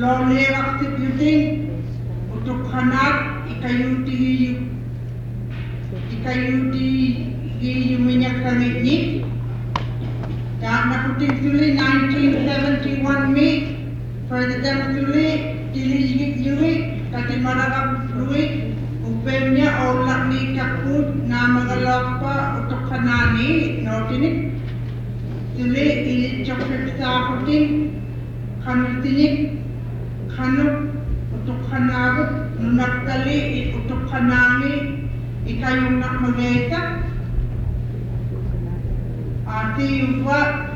lo lewak tiputing untuk hanap ikayuti minyak langit ni dan nakuting tuli 1971 mi pada jam tuli dilijik jui kati maragap fluid upemnya olak ni kaput nama galapa untuk hanani notinik tuli ilit coklat sahuting kanutinik kanut untuk hanabut nunak kali untuk hanami ikayong nak magayta ati yuwa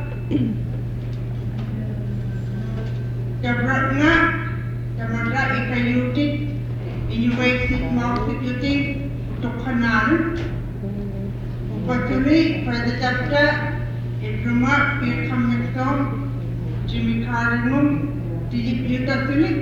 jabrat nga jamara ikayutik inyuwaisit mausiputing untuk hanan upatuli pada chapta itruma pirkam neksom Jimmy Karimum tidik yuta tulik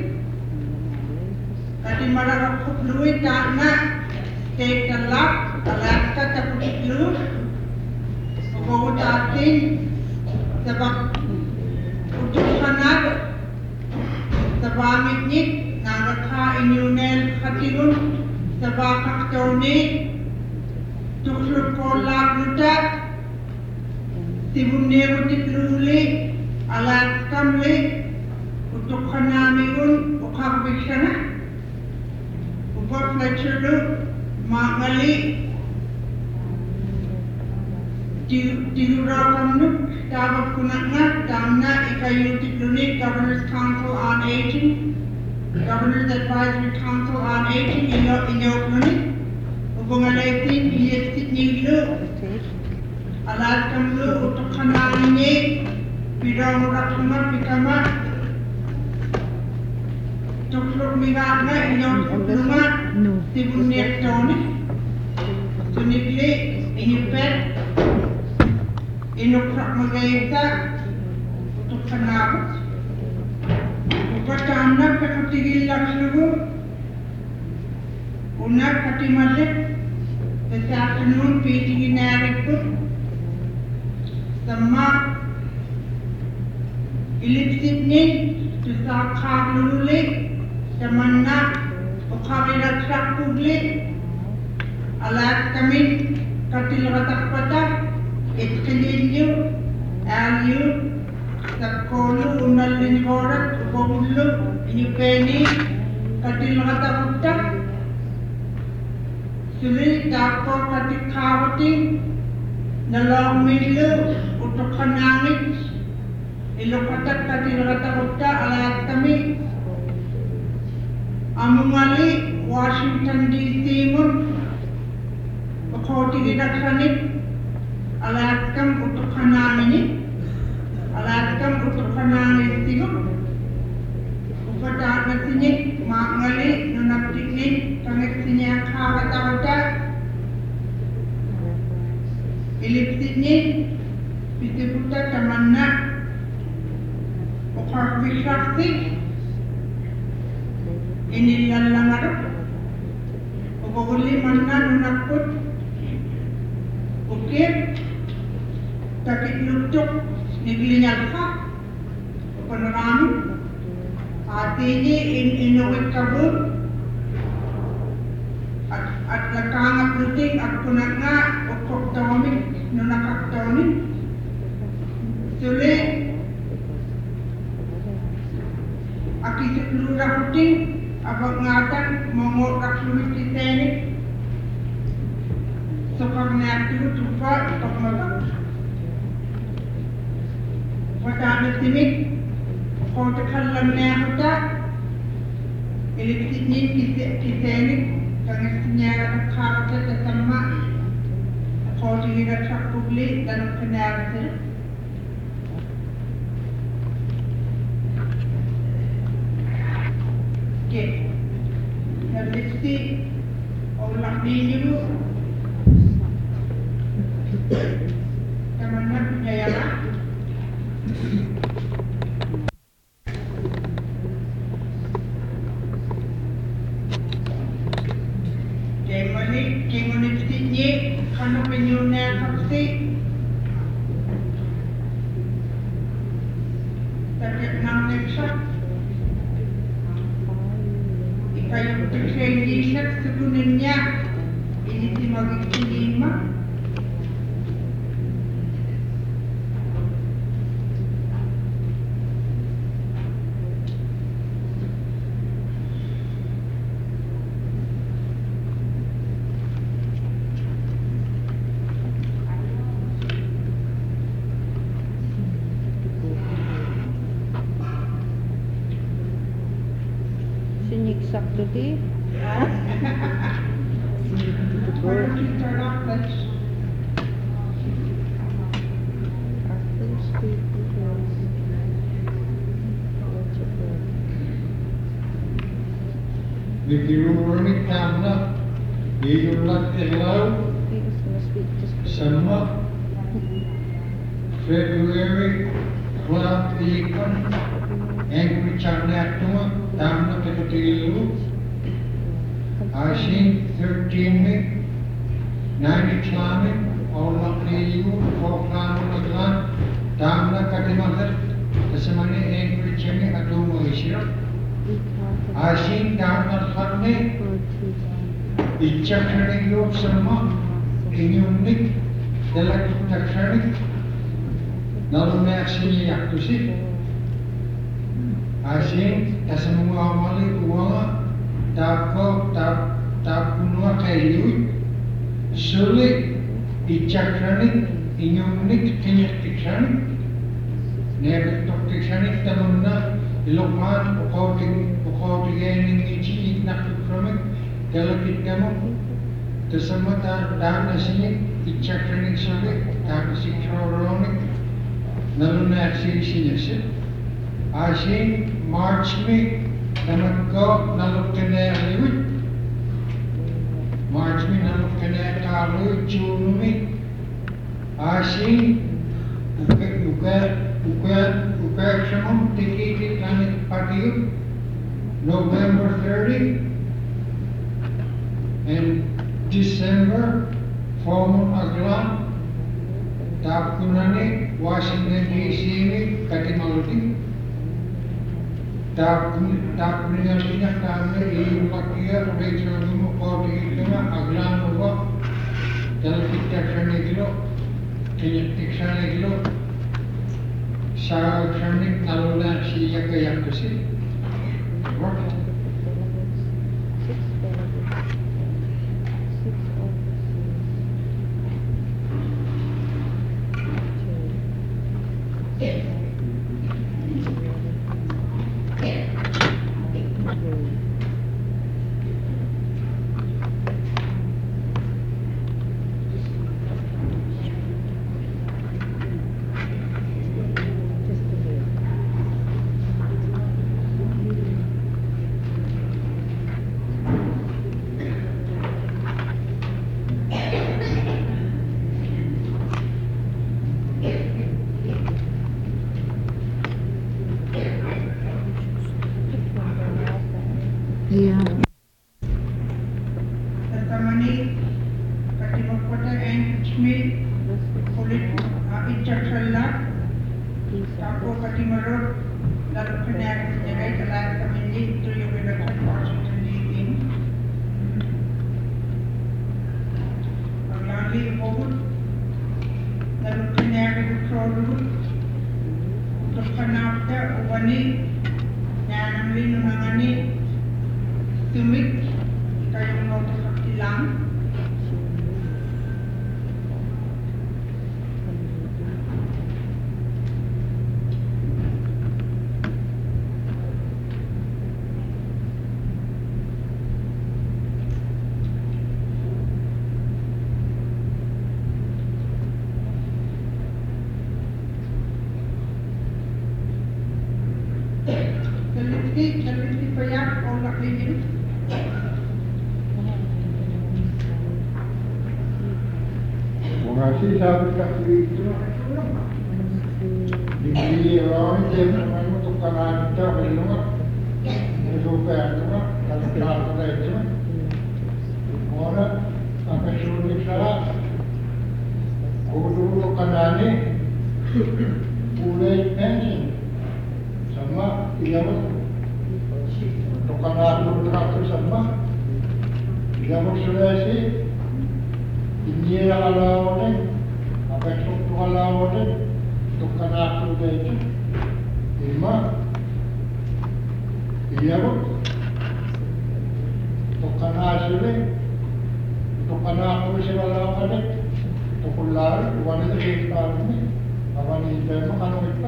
kati maragap fluid na take the lap, alaska taputik lu, bawat atin, sabak utukanat, sabamit nit, nangakha inyunel khatirun, sabakak tawni, tukluk ko lap luta, tibunnerutik luli, alaskam li, utukanamigun, ukakbishana, ubak lecuru, Magali Tirurakamnu Tabak Kunatna Damna Ikayutik Lunik Governor's Council on Aging Governor's Advisory Council on Aging Inyok Lunik Ubungaletin Iyeksit Niglu Alatkamlu Utukhanani Pidamurakama Pikama Tukluk Migatna Inyok Luma Tibunyak Tony Tunikli Inyupet Inukrak Magayta Untuk Kanabot Upatamna Pekutigil Lakslugu Unak Katimalit This afternoon Peting in Arikut Sama Ilipsitnin Tusakak Lulik Tamanna Ukhabirat Sak Publik Alat kami Katil Ratak-Patak Itkililyu Alyu Sakolu Unal Linhorat Ubabulu Inyupeni Katil Ratak-Patak Suli Dako Katik Kawating Nalong Milu Utukhanangit Ilukatak Katil Ratak-Patak Alat kami Amumali Washington DC mun Khoti Gidakhanit Alaskam Utukhanani Alaskam Utukhanani Sigum Upatat Nasinik Magali Nunaptiknik Kangaksinya Khavatavata Ilipsitnik Pisiputa Tamanna Ukharbishaksik Inilalangar Ubaguli Manna Nunaput Ukir Takit Luktuk Niglinyalka Upanarami Atini Inuwit Kabut At Lakangap Lutik At Kunanga Ukok Tawamik Nunakak Tawamik Suli Akisip Lura Huting Abang ngatan mengorang sulit titanic Sokang natiru tufa Tok malam Wadana timik Kota kalam nahuta Ilipsitnin titanic Kangas nyara Nakharata Tatama Kota hirat sakubli Dan kenarata Okay. Nalipsi Olah dulu Tamanna Pujayana Kemonipsitnya Kanu penyunan Haksi Target 6 neksa kayo tikrailisyak segunin niya. Ini si magiging Sinigsak tadi. Why don't you turn off that? Dikirunik karena diulat elau sama February club ikan yang bicara tuma tamna ketilu Asin 13 में 9 Islamic Allah liu Foflan Maglan tamna katimahat kesemani yang bicara agama Islam Asin tamna kharne इच्छाक्षणिक योग सम्मा इन्यूनिक दलक इच्छाक्षणिक नलुने aksinya yaktu sih asin tasemua amali uang tapunua kayu sulit iच्छाक्षणिक inyunik kinyaktikshणिक nebektoktikshणिक tamunna ilokman ukautigaining ichi nakukramik kalau kita mau tersama dalam nasinya iच्छाक्षणिक sulit tapi si kronik नलुने aksi sih asin March में नमको नलुकने aliwit March में नलुकने काlu June में asin ukakshamam tikiti planet patiu November 30 and December formal aglan tapkunane Washington DC में katimaludi tapkunane tamne iumakia regional कोटिमा aglan हुआ तलकित्याक्षणे किलो किnyaktiksane किलो शाक्षणे नलुना siya kayakasi what Iya. Terkamani katibakota engagement kulit iच्छाक्षणला tapo katimarot lalu kena jagai telah kami itu yang berlaku Washington DC. Lagi hobut lalu kena produk untuk kanapta ubani yang nangani tumik kayo noto ilang Teliti payak olak lingin Mengasih sahabat kasih itu di orang yang untuk kanan kita belum supaya kita kalau itu orang akan sulit salah dulu kanane mulai pension sama iya Untuk anak teratur sama, Jamuk Sulawesi, India Lawan, apa struktur Lawan, untuk anak itu, lima, iya bu, untuk anak Sulawesi, untuk anak Sulawesi Lawan, untuk pulau, wanita kita ini, apa ni tema kan kita.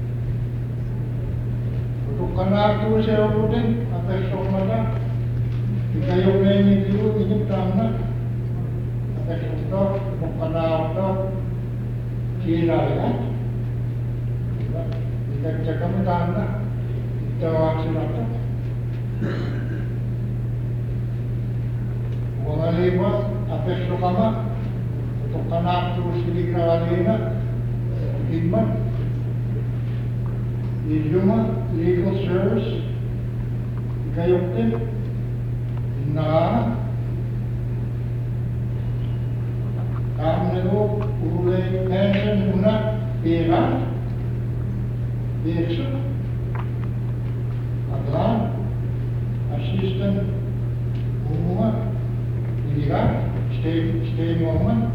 Untuk anak tu saya bukan apa semua jika yang ini dulu ini pertama apa semua untuk anak tu kira ya. Jika jika kita kita akan apa? Orang lima apa semua untuk anak tu sendiri kerana iman. Legal service, gayoktin, na, kamnero, ulay, pension, muna, pera, beso, aglan, assistant, umuma, iligan, stay moment,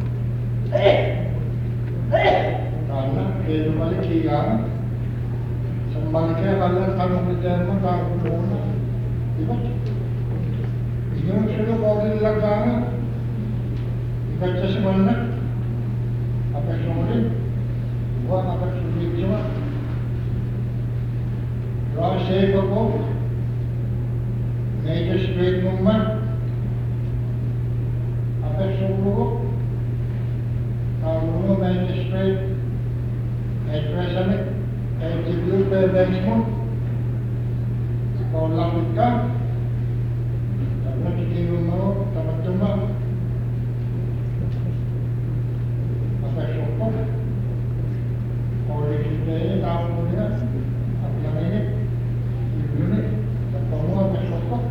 karena, kaya balik hilang, Sembangnya kalian kamu berjaya kamu iba ini sudah boleh dilakukan ibadah sebenarnya apa kemudian buat apa sulit cuma rasai berkau major street movement apa semua kalau major street address Dulu benchmark kalau lakukan karena kita mau teman-teman apa sokong oleh kita tahu punya apa namanya ini kalau apa sokong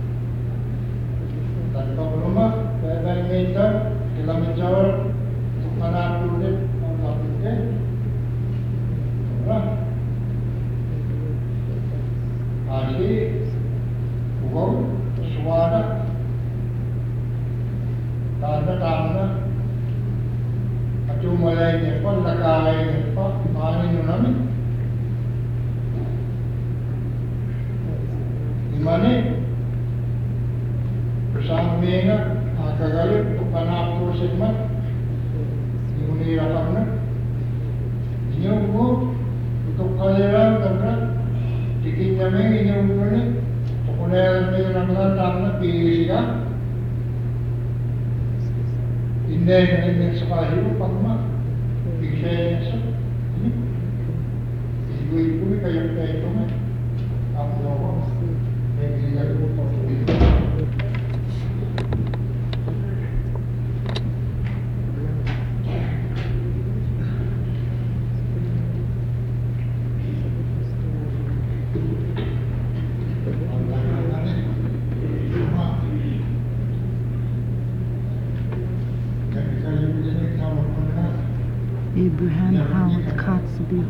dan kalau mah meter kilometer untuk mana dulu orang kita Asli, bukan suara, tanda, acum mulai nyepa, lakai nyepa, mana nunami, di mana bersama mereka agak-agak anak segmen, ini rapatnya, ini untuk kalian karena Tikin kami ini umurnya, sekolah yang ramai ramai pilih sih ini sekolah itu pernah bisa ini ibu kayak itu mah kamu tahu yang dia itu Abraham Howard Cosby.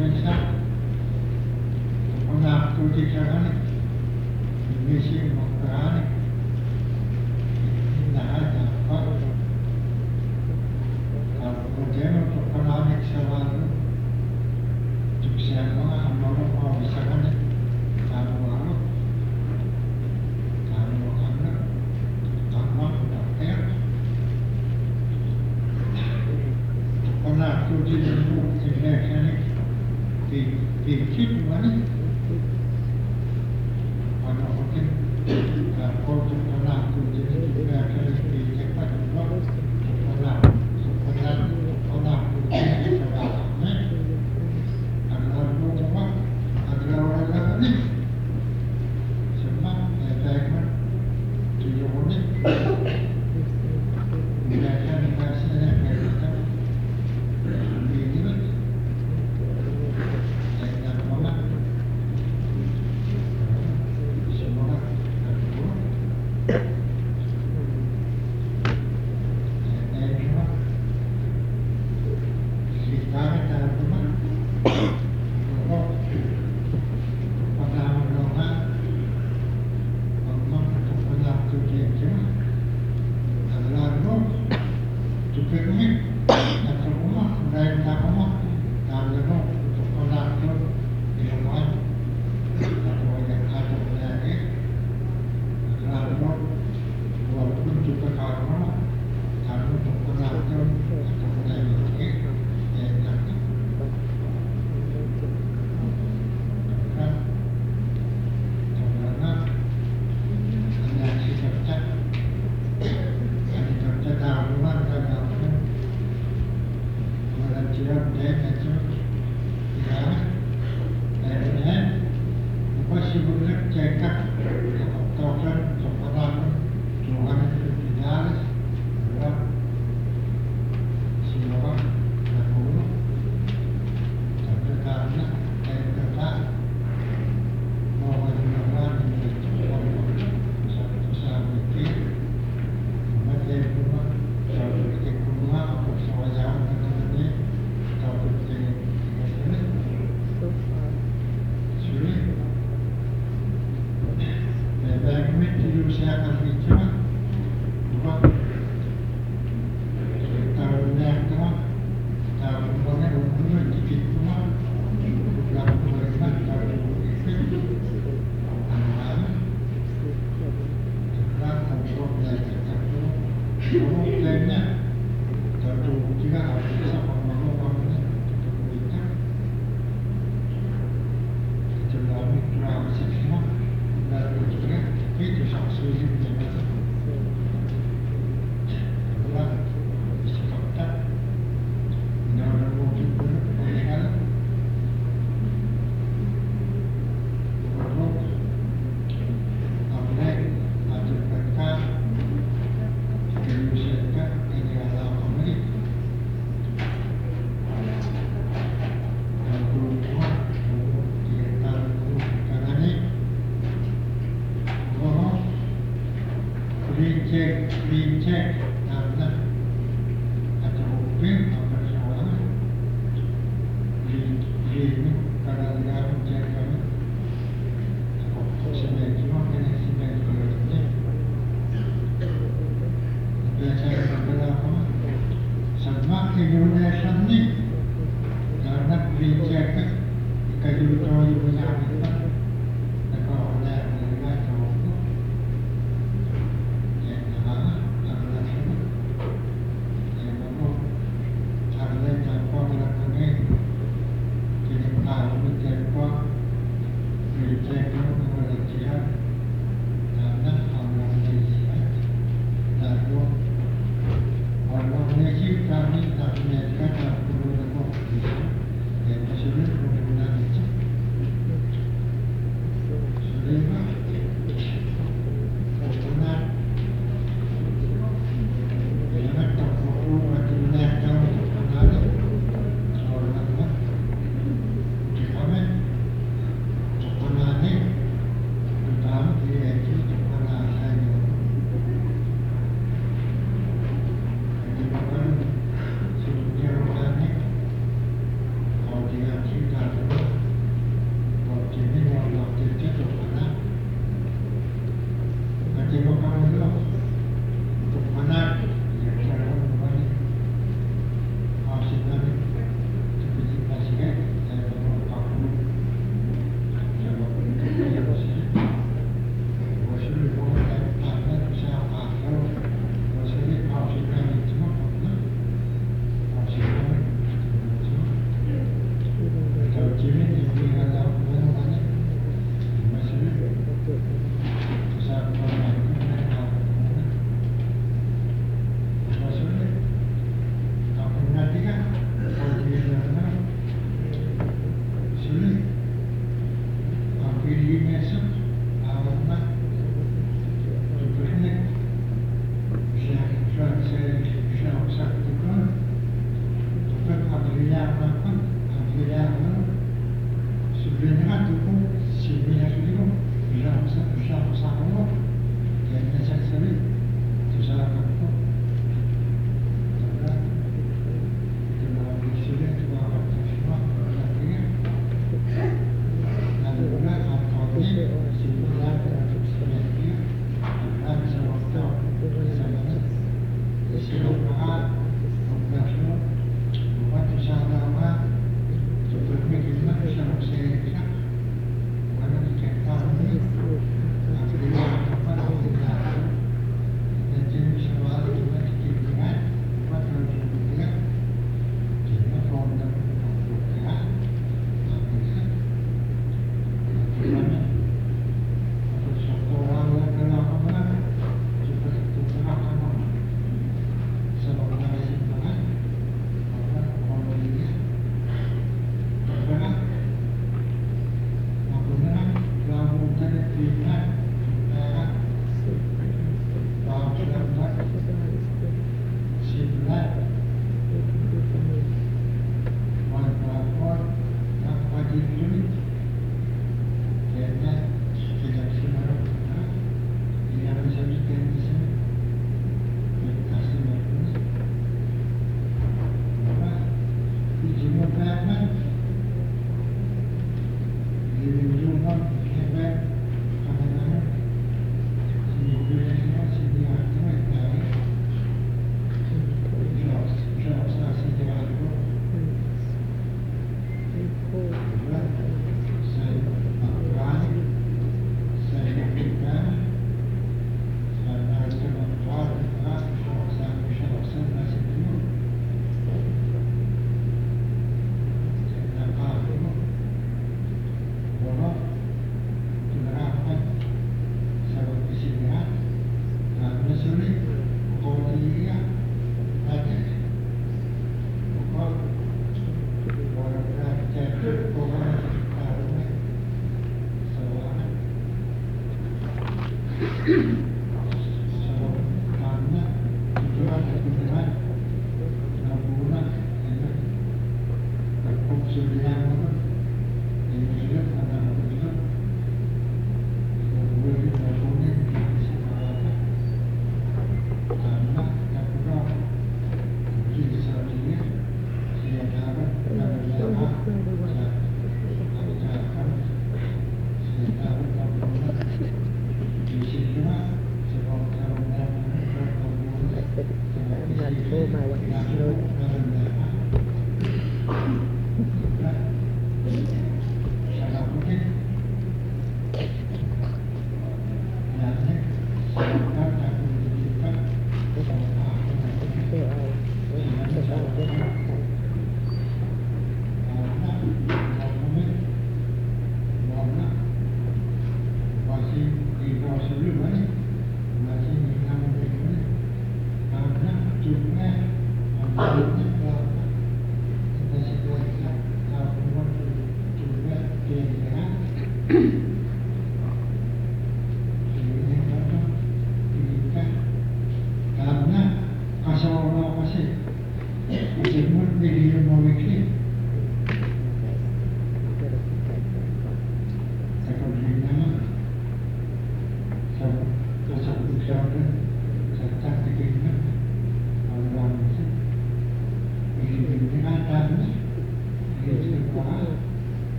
Indonesia, pernah tujuh kali, Indonesia mengkerani, tidak ada apa. Kalau kemudian untuk kerani selalu, sukses banget, kalau mau bisa kan, kalau pernah tujuh Indonesia di situ mana? Ada mungkin kalau pernah tujuh Indonesia di cepat juga pernah tujuh sebagainya. Ada rumah, ada orang lain. Semua ada yang tujuh orang. Indonesia negara kita.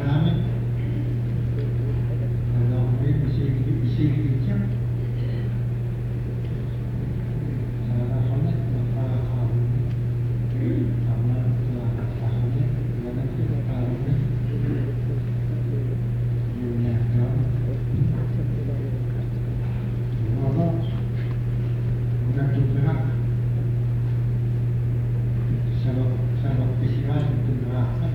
namin. Kalau kami bising-bising siya. Sana kami makakawin. Tama na kami. Wala sila kawin. Yun na yun. Ano? Nagtutulak. Sa magpisihan, tutulakan.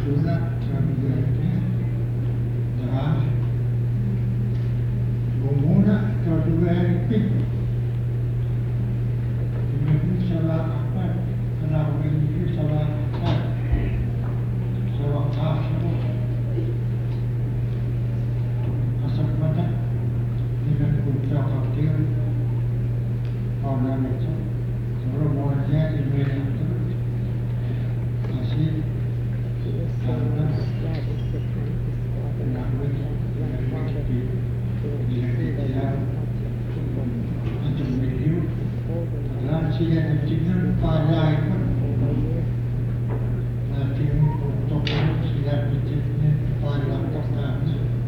surat terbiasa dan gumuna terbiasa ini salah apa kalau ini salah apa salah apa asal mana dengan ucap kafir orang itu semuanya ini masih karena Lansia dan tinggal pada ikon nanti untuk silat bikinnya pada tangan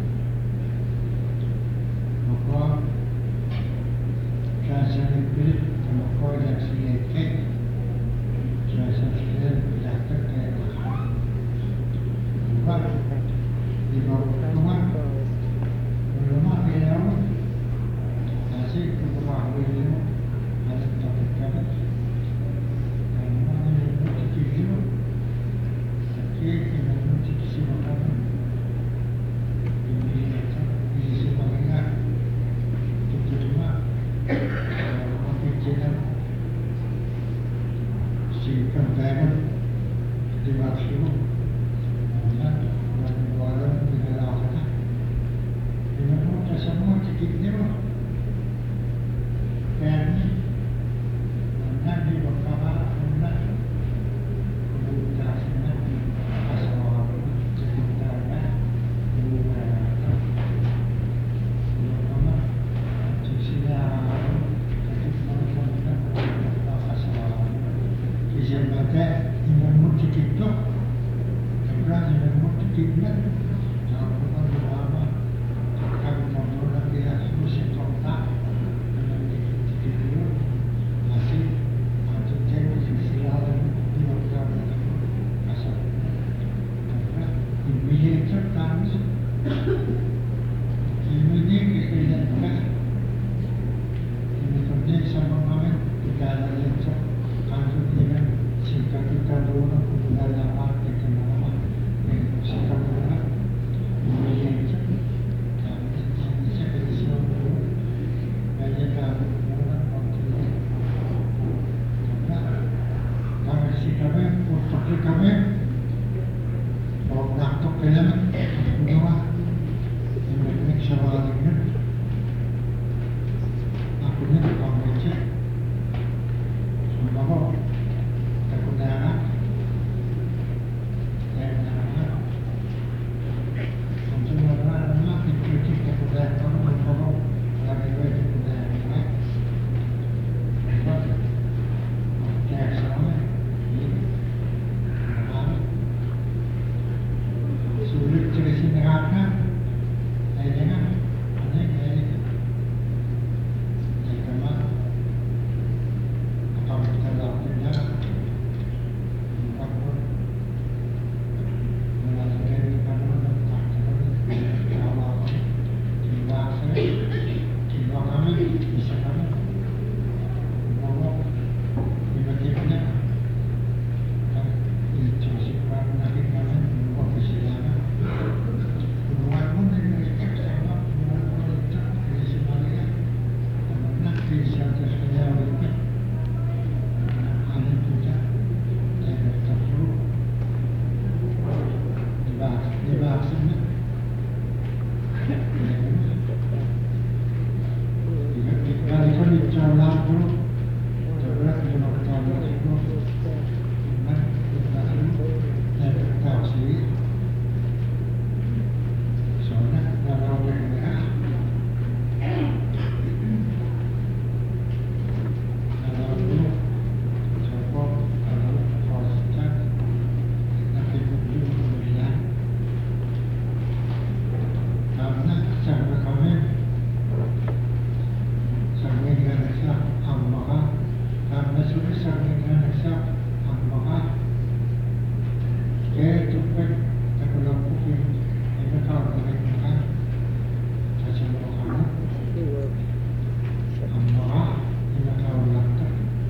maka saya lebih maka yang silat saya silat belajar kayak bukan di bawah rumah beliau masih ke rumah beliau ada topik karena itu tapi itu siapa ini sebenarnya itu cuma pembicaraan si pembangunan di waktu dan orang dengan awalnya dengan semua cikitnya dan nanti berkata nanti kemudian asal ceritanya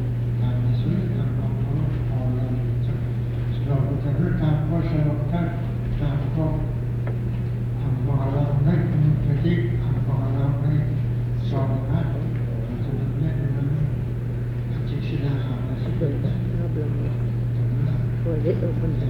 Karena tanpa syarakat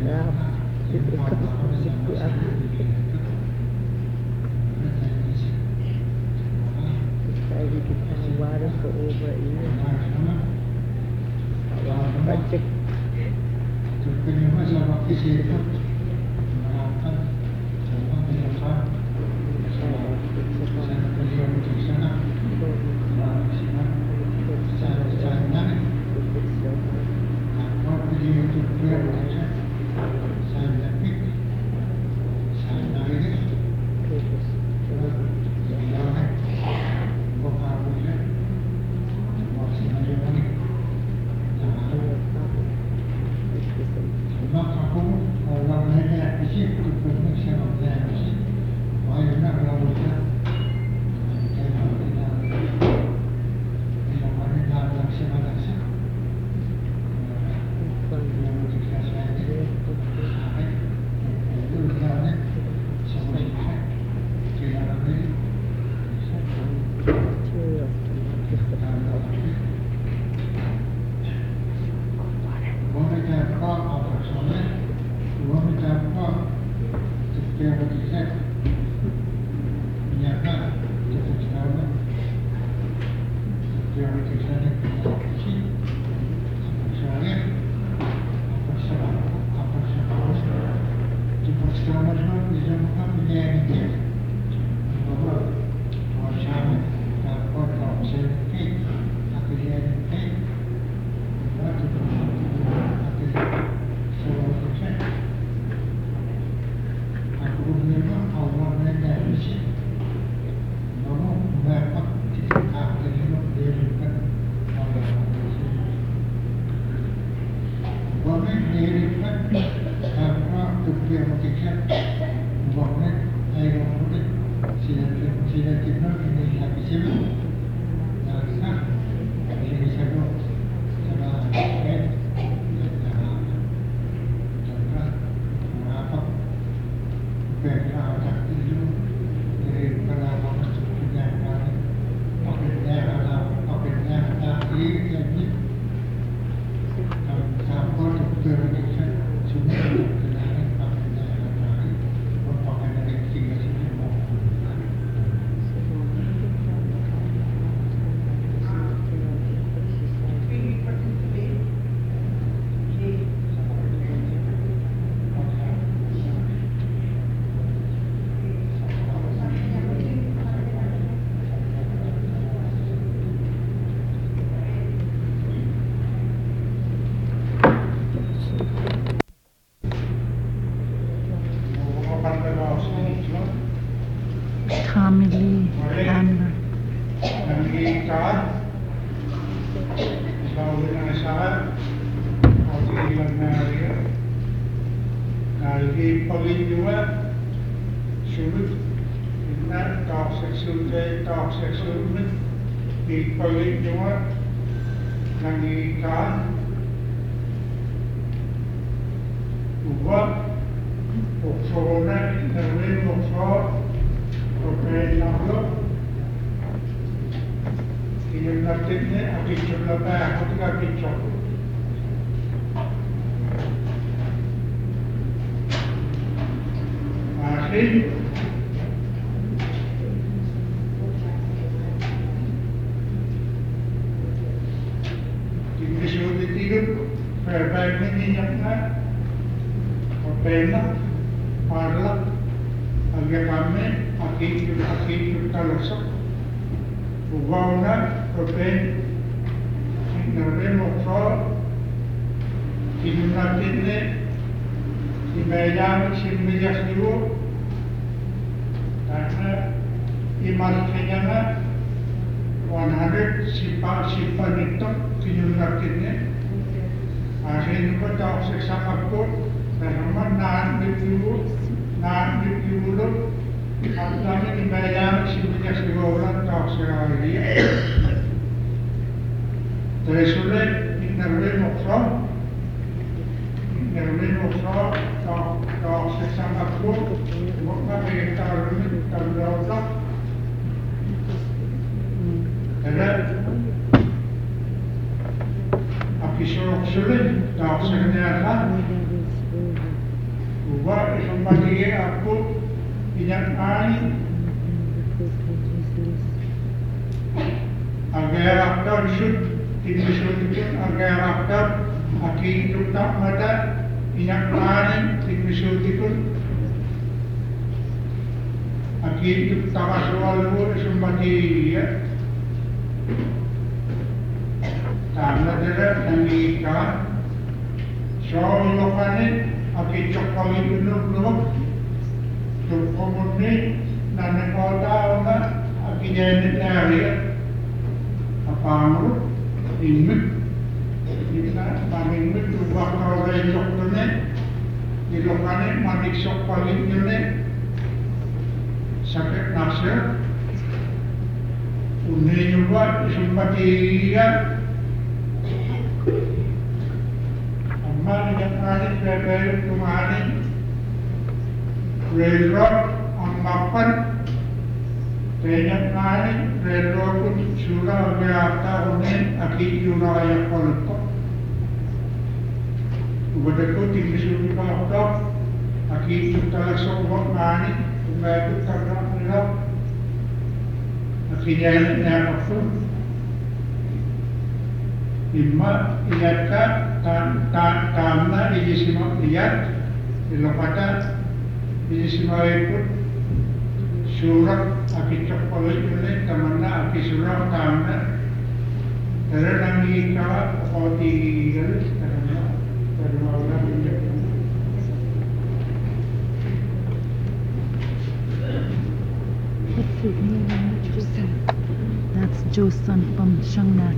Family Amber. sumbagi aku inyakai agar aktor shoot tidak shoot agar aktor aki tutak mata inyakai tidak shoot aki tutak asal sumbagi ya karena dia nangika soal lokalit aki cokoli dulu tu komuni nana kota ona aki jadi nari apa anu imut kita imut ubah kalau besok tu ne di lokalit madik cokoli dulu sakit nasir unih juga sumpati dia amma yang ada dari kemarin railroad ang mapan kaya kemarin railroad pun surah berapa unen aki surah yang kolkot ubah ko tinggi surah kolkot aki tutala sobat mani ubah ko tagak nila aki jalan yang aku imma ilatka tamna ijisima lihat ilokata ijisima ikut surat aki cokol ini tamanna aki surat tamna terenangi kawa koti garis terima orang injak That's Joseon from Shangnak.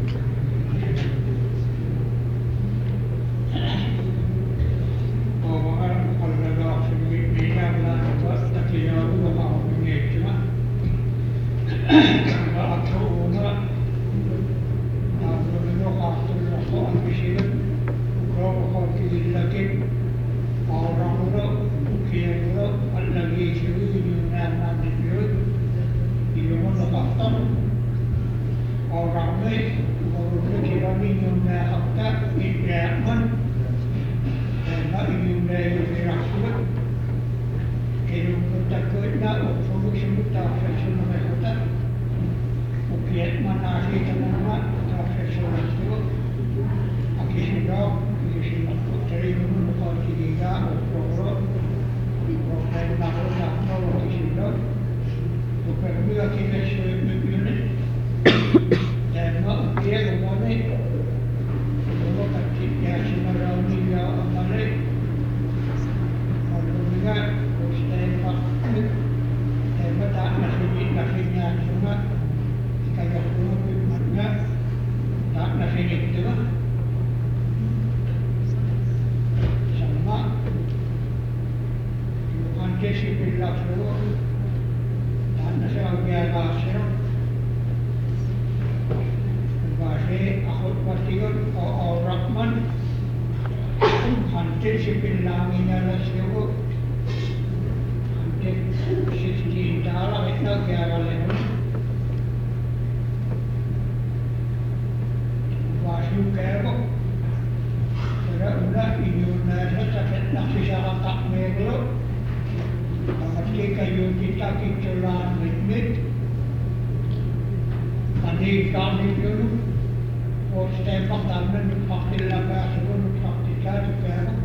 Och stämma dammen, paktillaga, så går du praktikar,